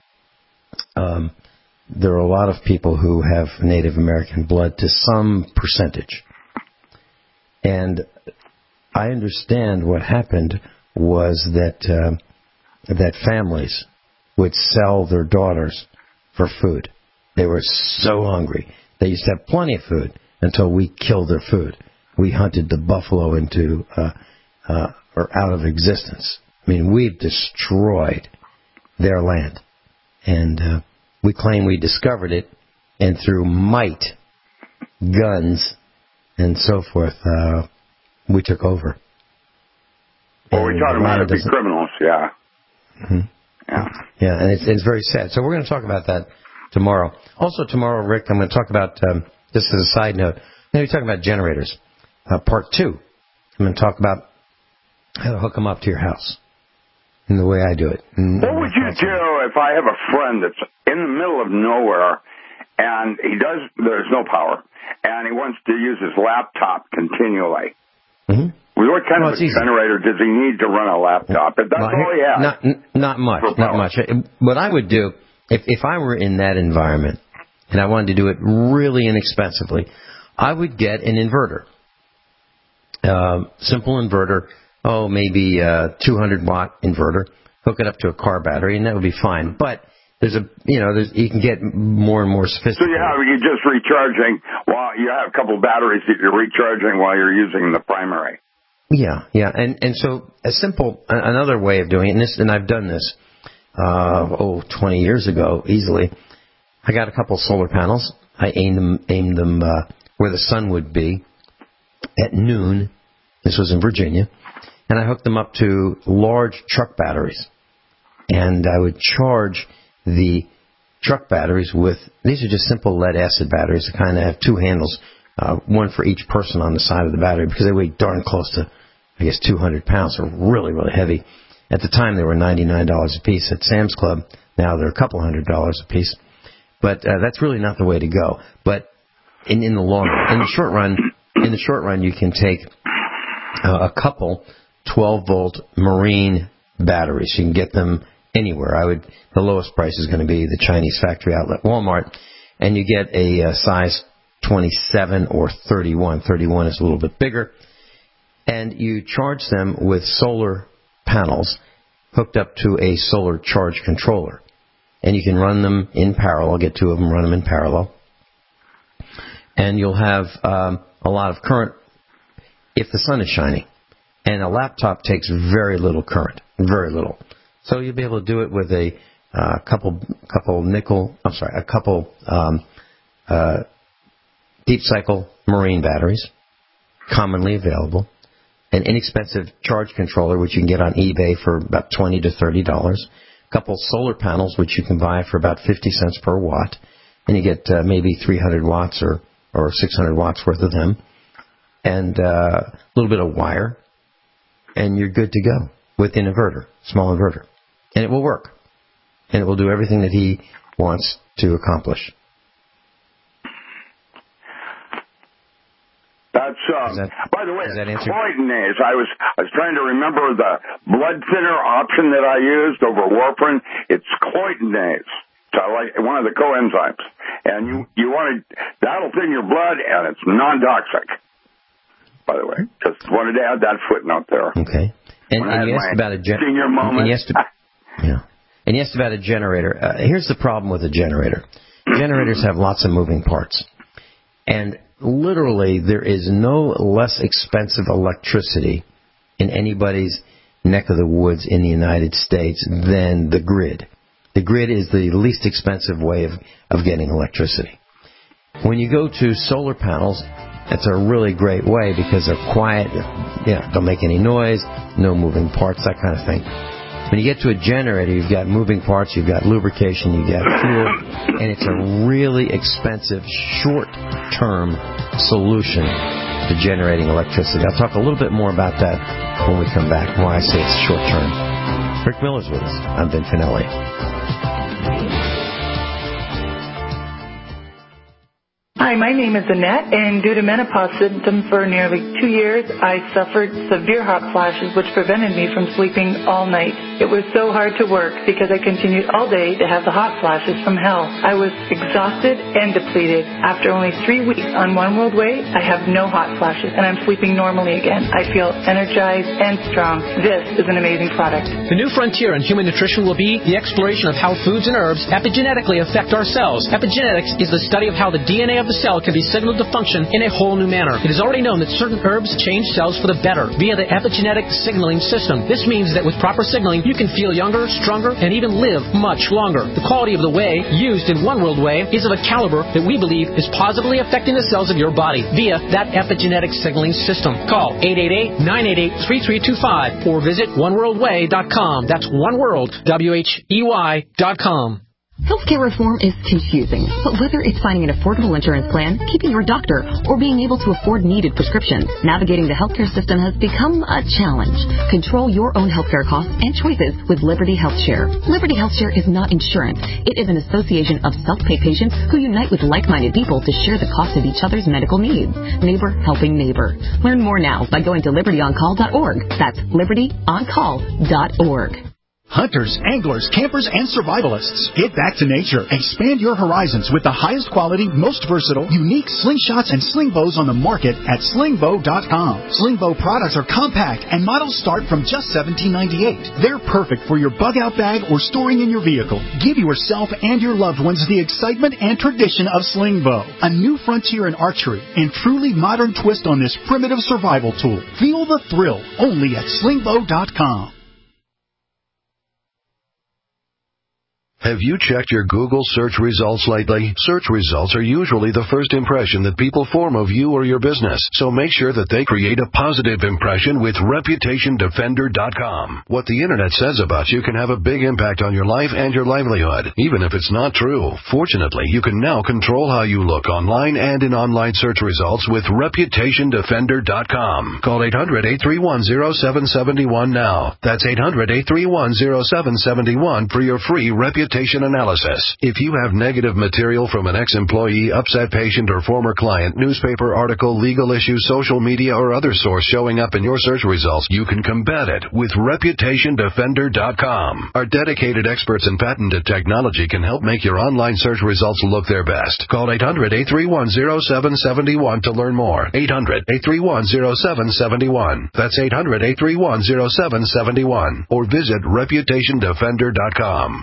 um, There are a lot of people who have Native American blood to some percentage. And I understand what happened was that uh, that families would sell their daughters for food. They were so hungry. They used to have plenty of food until we killed their food. We hunted the buffalo into uh, uh, or out of existence. I mean, we've destroyed their land. And uh, we claim we discovered it, and through might, guns, and so forth, uh, we took over. Well, we taught them how to be criminals, yeah. Mm-hmm. Yeah. Yeah, and it's, it's very sad. So we're going to talk about that tomorrow. Also tomorrow, Rick, I'm going to talk about, um, just as a side note, maybe talking about generators. Uh, part two, I'm going to talk about how to hook them up to your house in the way I do it. And, what would you do if I have a friend that's in the middle of nowhere and he does, there's no power, and he wants to use his laptop continually? Mm-hmm. What kind well, of a generator does he need to run a laptop? If that's well, all he has. Not, not much, not much. What I would do, if, if I were in that environment and I wanted to do it really inexpensively, I would get an inverter. Uh, simple inverter, oh, maybe a two hundred watt inverter, hook it up to a car battery, and that would be fine. But there's a, you know, there's, you can get more and more sophisticated. So you have, you're just recharging while you have a couple of batteries that you're recharging while you're using the primary. Yeah, yeah, and and so a simple another way of doing it, and this, and I've done this, uh, oh, twenty years ago, easily. I got a couple of solar panels. I aimed them, aimed them uh, where the sun would be at noon. This was in Virginia, and I hooked them up to large truck batteries, and I would charge the truck batteries with, these are just simple lead acid batteries that kind of have two handles, uh, one for each person on the side of the battery, because they weigh darn close to, I guess, two hundred pounds. They're really, really heavy. At the time, they were ninety-nine dollars a piece at Sam's Club. Now they're a couple hundred dollars a piece. But uh, that's really not the way to go. But in, in the long run, in the short run, in the short run, you can take uh, a couple twelve volt marine batteries. You can get them anywhere. I would. The lowest price is going to be the Chinese factory outlet, Walmart, and you get a, a size twenty-seven or thirty-one. thirty-one is a little bit bigger. And you charge them with solar panels hooked up to a solar charge controller. And you can run them in parallel, get two of them, run them in parallel. And you'll have um, a lot of current if the sun is shining. And a laptop takes very little current, very little. So you'll be able to do it with a uh, couple couple nickel, I'm sorry, a couple um, uh, deep cycle marine batteries. commonly available. An inexpensive charge controller, which you can get on eBay for about twenty to thirty dollars. A couple solar panels, which you can buy for about fifty cents per watt. And you get uh, maybe three hundred watts or, or six hundred watts worth of them. And uh, a little bit of wire. And you're good to go with an inverter, small inverter. And it will work. And it will do everything that he wants to accomplish. That's, um, that, by the way, Cloydenase. I was, I was trying to remember the blood thinner option that I used over warfarin. It's Cloydenase. So I like one of the coenzymes. And you, you want to, that'll thin your blood, and it's non-toxic. By the way, just wanted to add that footnote there. Okay. And, and you asked about a gen- senior moment. And you asked, yeah. And you asked about a generator. Uh, here's the problem with a generator. Generators have lots of moving parts. And literally, there is no less expensive electricity in anybody's neck of the woods in the United States than the grid. The grid is the least expensive way of, of getting electricity. When you go to solar panels, that's a really great way because they're quiet, you know, don't make any noise, no moving parts, that kind of thing. When you get to a generator, you've got moving parts, you've got lubrication, you've got fuel, and it's a really expensive, short-term solution to generating electricity. I'll talk a little bit more about that when we come back, why I say it's short-term. Rick Miller's with us. I'm Vin Finelli. Hi, my name is Annette, and due to menopause symptoms for nearly two years, I suffered severe hot flashes which prevented me from sleeping all night. It was so hard to work because I continued all day to have the hot flashes from hell. I was exhausted and depleted. After only three weeks on One World Way, I have no hot flashes, and I'm sleeping normally again. I feel energized and strong. This is an amazing product. The new frontier in human nutrition will be the exploration of how foods and herbs epigenetically affect our cells. Epigenetics is the study of how the D N A of the cell can be signaled to function in a whole new manner. It is already known that certain herbs change cells for the better via the epigenetic signaling system. This means that with proper signaling, you can feel younger, stronger, and even live much longer. The quality of the whey used in One World Whey is of a caliber that we believe is positively affecting the cells of your body via that epigenetic signaling system. Call eight eight eight, nine eight eight, three three two five or visit one world way dot com. That's one world, W H E Y dot com. Healthcare reform is confusing, but whether it's finding an affordable insurance plan, keeping your doctor, or being able to afford needed prescriptions, navigating the healthcare system has become a challenge. Control your own healthcare costs and choices with Liberty HealthShare. Liberty HealthShare is not insurance. It is an association of self-pay patients who unite with like-minded people to share the cost of each other's medical needs. Neighbor helping neighbor. Learn more now by going to liberty on call dot org. That's liberty on call dot org. Hunters, anglers, campers, and survivalists. Get back to nature. Expand your horizons with the highest quality, most versatile, unique slingshots and sling bows on the market at sling bow dot com. Sling bow products are compact and models start from just seventeen ninety-eight. They're perfect for your bug out bag or storing in your vehicle. Give yourself and your loved ones the excitement and tradition of sling bow. A new frontier in archery and truly modern twist on this primitive survival tool. Feel the thrill only at sling bow dot com. Have you checked your Google search results lately? Search results are usually the first impression that people form of you or your business, so make sure that they create a positive impression with reputation defender dot com. What the Internet says about you can have a big impact on your life and your livelihood, even if it's not true. Fortunately, you can now control how you look online and in online search results with reputation defender dot com. Call eight hundred, eight three one, zero seven seven one now. That's eight hundred, eight three one, zero seven seven one for your free reputation analysis. If you have negative material from an ex-employee, upset patient, or former client, newspaper article, legal issue, social media, or other source showing up in your search results, you can combat it with reputation defender dot com. Our dedicated experts in patented technology can help make your online search results look their best. Call eight hundred, eight three one, zero seven seven one to learn more. eight hundred, eight three one, zero seven seven one. That's eight hundred, eight three one, zero seven seven one. Or visit reputation defender dot com.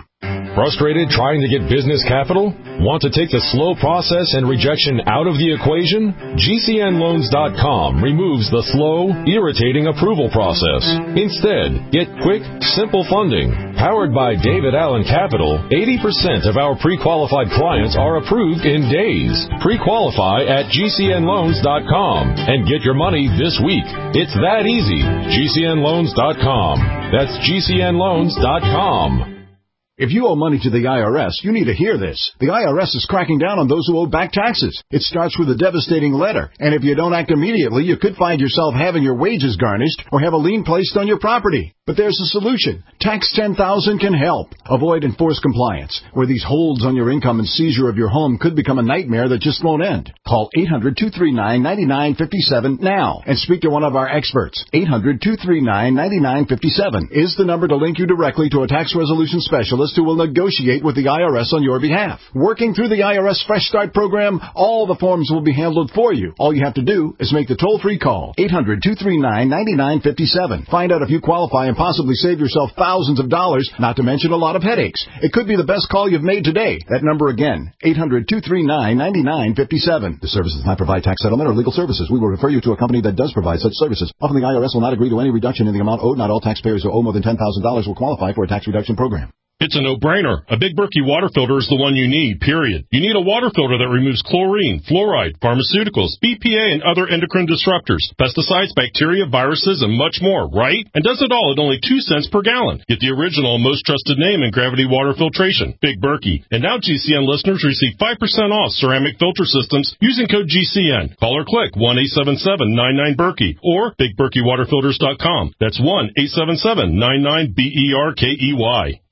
Frustrated trying to get business capital? Want to take the slow process and rejection out of the equation? G C N loans dot com removes the slow, irritating approval process. Instead, get quick, simple funding. Powered by David Allen Capital, eighty percent of our pre-qualified clients are approved in days. Pre-qualify at G C N loans dot com and get your money this week. It's that easy. G C N loans dot com. That's G C N loans dot com. If you owe money to the I R S, you need to hear this. The I R S is cracking down on those who owe back taxes. It starts with a devastating letter, and if you don't act immediately, you could find yourself having your wages garnished or have a lien placed on your property. But there's a solution. Tax ten thousand can help. Avoid enforced compliance, where these holds on your income and seizure of your home could become a nightmare that just won't end. Call eight hundred, two three nine, nine nine five seven now and speak to one of our experts. eight hundred, two three nine, nine nine five seven is the number to link you directly to a tax resolution specialist who will negotiate with the I R S on your behalf. Working through the I R S Fresh Start program, all the forms will be handled for you. All you have to do is make the toll-free call. eight hundred, two three nine, nine nine five seven. Find out if you qualify and possibly save yourself thousands of dollars, not to mention a lot of headaches. It could be the best call you've made today. That number again, eight hundred, two three nine, nine nine five seven. The service does not provide tax settlement or legal services. We will refer you to a company that does provide such services. Often the I R S will not agree to any reduction in the amount owed. Not all taxpayers who owe more than ten thousand dollars will qualify for a tax reduction program. It's a no-brainer. A Big Berkey water filter is the one you need, period. You need a water filter that removes chlorine, fluoride, pharmaceuticals, B P A, and other endocrine disruptors, pesticides, bacteria, viruses, and much more, right? And does it all at only two cents per gallon. Get the original and most trusted name in gravity water filtration, Big Berkey. And now G C N listeners receive five percent off ceramic filter systems using code G C N. Call or click one eight seven seven, nine nine, Berkey or big berkey water filters dot com. That's one eight seven seven, nine nine, B E R K E Y.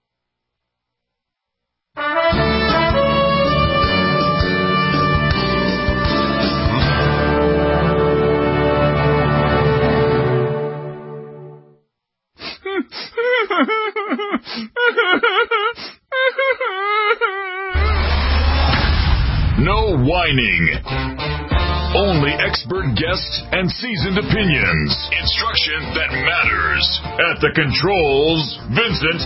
No whining. Only expert guests and seasoned opinions. Instruction that matters. At the controls, Vincent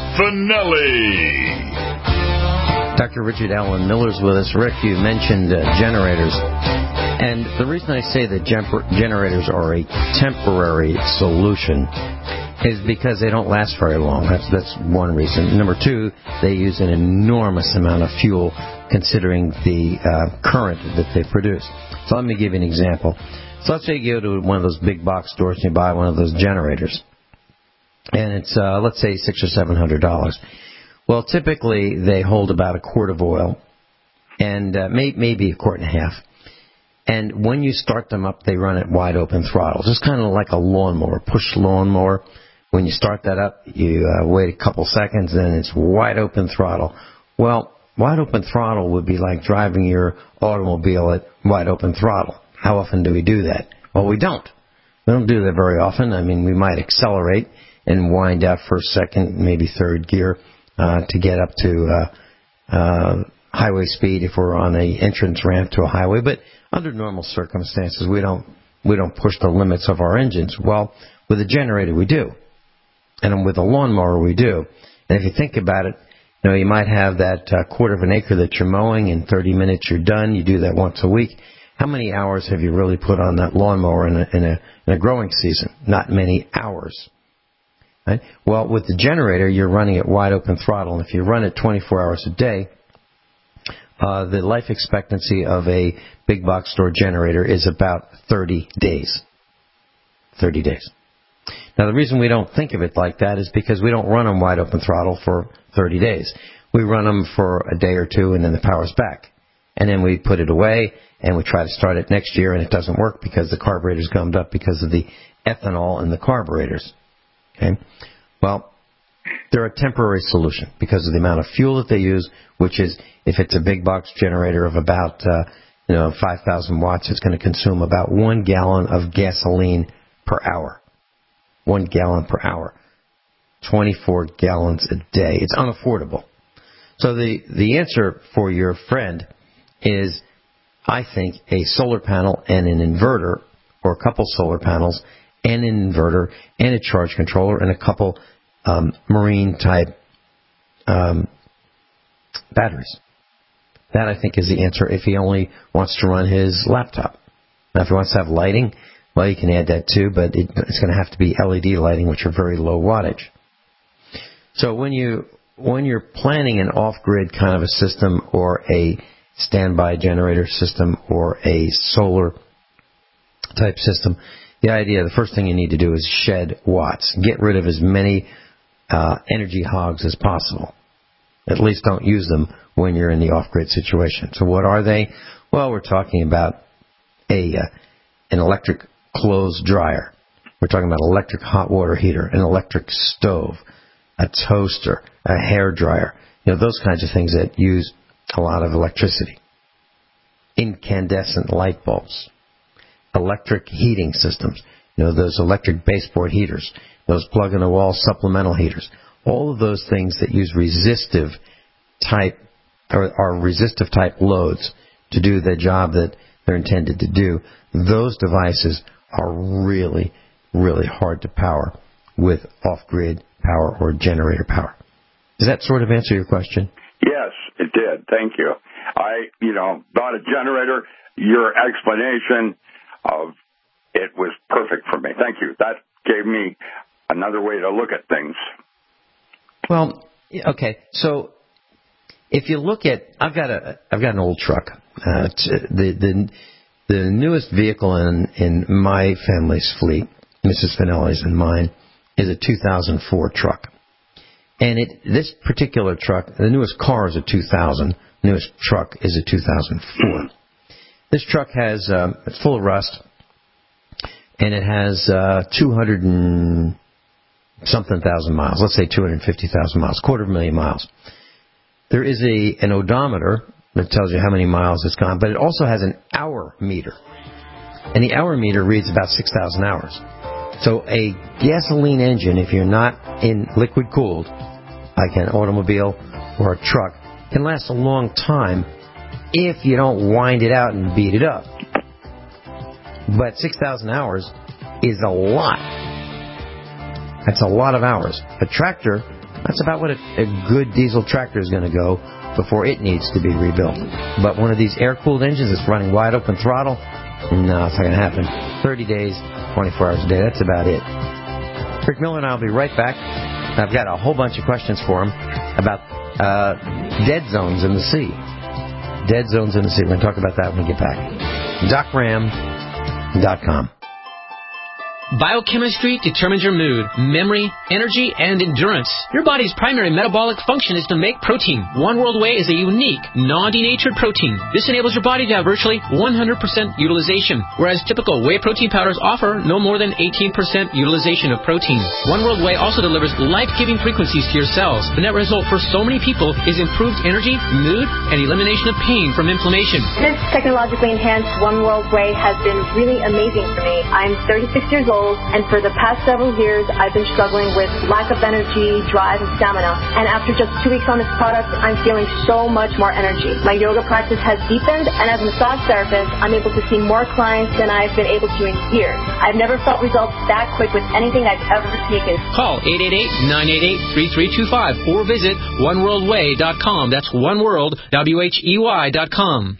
Finelli. Doctor Richard Allen Miller's with us. Rick, you mentioned uh, generators. And the reason I say that gen- generators are a temporary solution is because they don't last very long. That's that's one reason. Number two, they use an enormous amount of fuel considering the uh, current that they produce. So let me give you an example. So let's say you go to one of those big box stores and you buy one of those generators, and it's uh, let's say six or seven hundred dollars. Well, typically they hold about a quart of oil, and uh, may, maybe a quart and a half. And when you start them up, they run at wide open throttle, just kind of like a lawnmower, push lawnmower. When you start that up, you uh, wait a couple seconds, and it's wide open throttle. Well, wide open throttle would be like driving your automobile at wide open throttle. How often do we do that? Well, we don't. We don't do that very often. I mean, we might accelerate and wind out first, second, maybe third gear uh, to get up to uh, uh, highway speed if we're on a entrance ramp to a highway. But under normal circumstances, we don't we don't push the limits of our engines. Well, with a generator, we do. And with a lawnmower, we do. And if you think about it, you know, you might have that uh, quarter of an acre that you're mowing. In thirty minutes, you're done. You do that once a week. How many hours have you really put on that lawnmower in a, in a, in a growing season? Not many hours. Right? Well, with the generator, you're running at wide open throttle. And if you run it twenty-four hours a day, uh, the life expectancy of a big box store generator is about thirty days. thirty days. Now, the reason we don't think of it like that is because we don't run them wide open throttle for thirty days. We run them for a day or two, and then the power's back. And then we put it away, and we try to start it next year, and it doesn't work because the carburetor's gummed up because of the ethanol in the carburetors. Okay? Well, they're a temporary solution because of the amount of fuel that they use, which is, if it's a big box generator of about uh, you know five thousand watts, it's going to consume about one gallon of gasoline per hour. One gallon per hour. twenty-four gallons a day. It's unaffordable. So the, the answer for your friend is, I think, a solar panel and an inverter, or a couple solar panels and an inverter and a charge controller and a couple um, marine-type um, batteries. That, I think, is the answer if he only wants to run his laptop. Now, if he wants to have lighting, well, you can add that too, but it, it's going to have to be L E D lighting, which are very low wattage. So when, you, when you're planning an off-grid kind of a system or a standby generator system or a solar-type system, the idea, the first thing you need to do is shed watts. Get rid of as many uh, energy hogs as possible. At least don't use them when you're in the off-grid situation. So what are they? Well, we're talking about a uh, an electric clothes dryer. We're talking about electric hot water heater, an electric stove, a toaster, a hair dryer. You know, those kinds of things that use a lot of electricity. Incandescent light bulbs. Electric heating systems. You know, those electric baseboard heaters. Those plug-in-the-wall supplemental heaters. All of those things that use resistive type or are resistive type loads to do the job that they're intended to do, those devices are really, really hard to power with off-grid power or generator power. Does that sort of answer your question? Yes, it did. Thank you. I, you know, bought a generator. Your explanation of it was perfect for me. Thank you. That gave me another way to look at things. Well, okay. So if you look at, I've got a, I've got an old truck. Uh, the the the newest vehicle in in my family's fleet, Missus Finelli's and mine, is a two thousand four truck. And it this particular truck, the newest car is a two thousand. The newest truck is a two thousand four. This truck has um, it's full of rust, and it has uh, two hundred and something thousand miles. Let's say two hundred fifty thousand miles, quarter of a million miles. There is a an odometer that tells you how many miles it's gone, but it also has an hour meter. And the hour meter reads about six thousand hours. So a gasoline engine, if you're not in liquid cooled, like an automobile or a truck, can last a long time if you don't wind it out and beat it up. But six thousand hours is a lot. That's a lot of hours. A tractor, that's about what a, a good diesel tractor is going to go before it needs to be rebuilt. But one of these air-cooled engines that's running wide open throttle, no, it's not going to happen. thirty days, twenty-four hours a day, that's about it. Rick Miller and I will be right back. I've got a whole bunch of questions for him about uh, dead zones in the sea. Dead zones in the sea. We're going to talk about that when we get back. doc ram dot com. Biochemistry determines your mood, memory, energy, and endurance. Your body's primary metabolic function is to make protein. One World Whey is a unique, non-denatured protein. This enables your body to have virtually one hundred percent utilization, whereas typical whey protein powders offer no more than eighteen percent utilization of protein. One World Whey also delivers life-giving frequencies to your cells. The net result for so many people is improved energy, mood, and elimination of pain from inflammation. This technologically enhanced One World Whey has been really amazing for me. I'm thirty-six years old. And for the past several years, I've been struggling with lack of energy, drive, and stamina. And after just two weeks on this product, I'm feeling so much more energy. My yoga practice has deepened, and as a massage therapist, I'm able to see more clients than I've been able to in years. I've never felt results that quick with anything I've ever taken. Call eight eight eight, nine eight eight, three three two five or visit one world way dot com. That's one world, W H E Y dot com.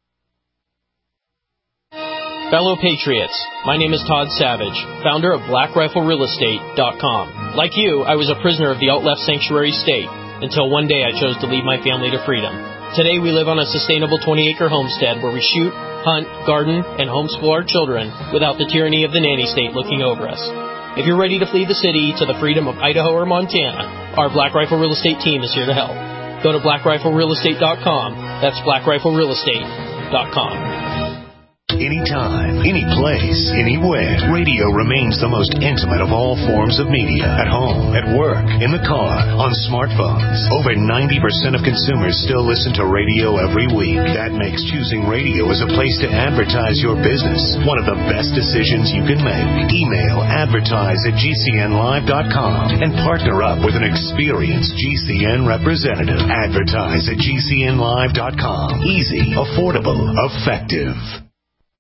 Fellow Patriots, my name is Todd Savage, founder of Black Rifle Real Estate dot com. Like you, I was a prisoner of the alt-left sanctuary state until one day I chose to lead my family to freedom. Today we live on a sustainable twenty-acre homestead where we shoot, hunt, garden, and homeschool our children without the tyranny of the nanny state looking over us. If you're ready to flee the city to the freedom of Idaho or Montana, our Black Rifle Real Estate team is here to help. Go to Black Rifle Real Estate dot com. That's Black Rifle Real Estate dot com. Anytime, any place, anywhere, radio remains the most intimate of all forms of media. At home, at work, in the car, on smartphones. Over ninety percent of consumers still listen to radio every week. That makes choosing radio as a place to advertise your business one of the best decisions you can make. Email advertise at G C N live dot com and partner up with an experienced G C N representative. Advertise at G C N live dot com. Easy, affordable, effective.